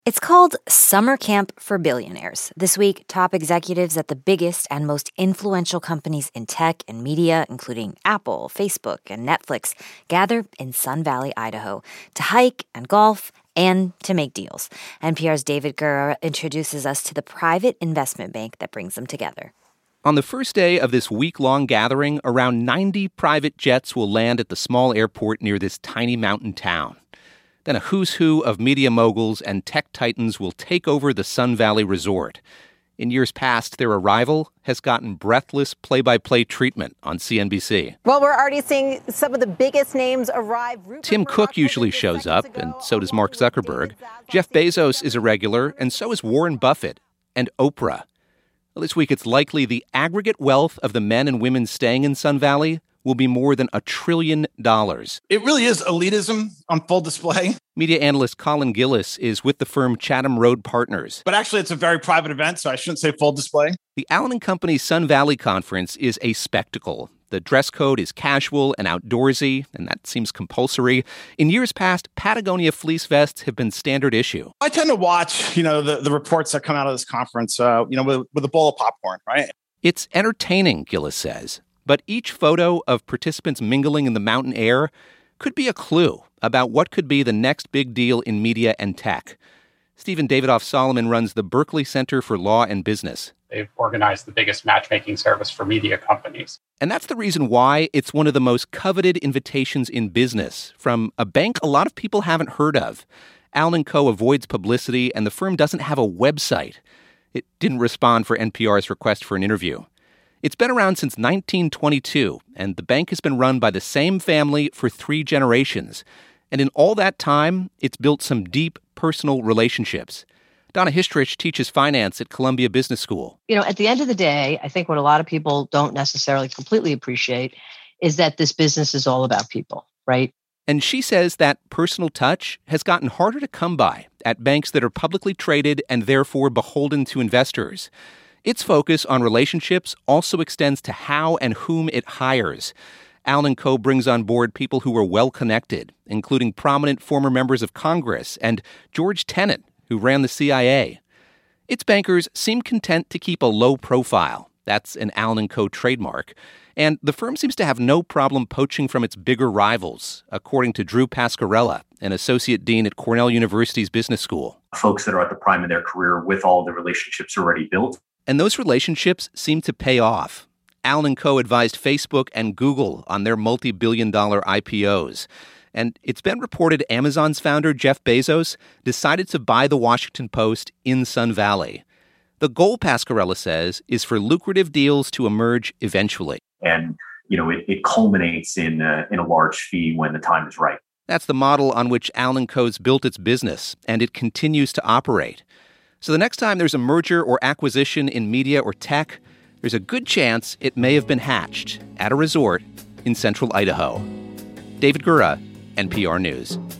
It's called Summer Camp for Billionaires. This week, top executives at the biggest and most influential companies in tech and media, including Apple, Facebook, and Netflix, gather in Sun Valley, Idaho, to hike and golf and to make deals. NPR's David Gura introduces us to the private investment bank that brings them together. On the first day of this week-long gathering, around 90 private jets will land at the small airport near this tiny mountain town. Then a who's who of media moguls and tech titans will take over the Sun Valley Resort. In years past, their arrival has gotten breathless play-by-play treatment on CNBC. Well, we're already seeing some of the biggest names arrive. Tim Cook usually shows up, and so does Mark Zuckerberg. Jeff Bezos is a regular, and so is Warren Buffett and Oprah. Well, this week, it's likely the aggregate wealth of the men and women staying in Sun Valley will be more than $1 trillion. It really is elitism on full display. Media analyst Colin Gillis is with the firm Chatham Road Partners. But actually, it's a very private event, so I shouldn't say full display. The Allen & Company Sun Valley Conference is a spectacle. The dress code is casual and outdoorsy, and that seems compulsory. In years past, Patagonia fleece vests have been standard issue. I tend to watch, the reports that come out of this conference, with a bowl of popcorn, right? It's entertaining, Gillis says. But each photo of participants mingling in the mountain air could be a clue about what could be the next big deal in media and tech. Stephen Davidoff-Solomon runs the Berkeley Center for Law and Business. They've organized the biggest matchmaking service for media companies. And that's the reason why it's one of the most coveted invitations in business from a bank a lot of people haven't heard of. Allen & Co. avoids publicity, and the firm doesn't have a website. It didn't respond for NPR's request for an interview. It's been around since 1922, and the bank has been run by the same family for 3 generations. And in all that time, it's built some deep personal relationships. Donna Histrich teaches finance at Columbia Business School. At the end of the day, I think what a lot of people don't necessarily completely appreciate is that this business is all about people, right? And she says that personal touch has gotten harder to come by at banks that are publicly traded and therefore beholden to investors. Its focus on relationships also extends to how and whom it hires. Allen & Co. brings on board people who are well-connected, including prominent former members of Congress and George Tenet, who ran the CIA. Its bankers seem content to keep a low profile. That's an Allen & Co. trademark. And the firm seems to have no problem poaching from its bigger rivals, according to Drew Pascarella, an associate dean at Cornell University's Business School. Folks that are at the prime of their career with all the relationships already built. And those relationships seem to pay off. Allen & Co. advised Facebook and Google on their multi-billion-dollar IPOs. And it's been reported Amazon's founder, Jeff Bezos, decided to buy the Washington Post in Sun Valley. The goal, Pascarella says, is for lucrative deals to emerge eventually. And, it culminates in a large fee when the time is right. That's the model on which Allen & Co.'s built its business, and it continues to operate. So the next time there's a merger or acquisition in media or tech, there's a good chance it may have been hatched at a resort in central Idaho. David Gura, NPR News.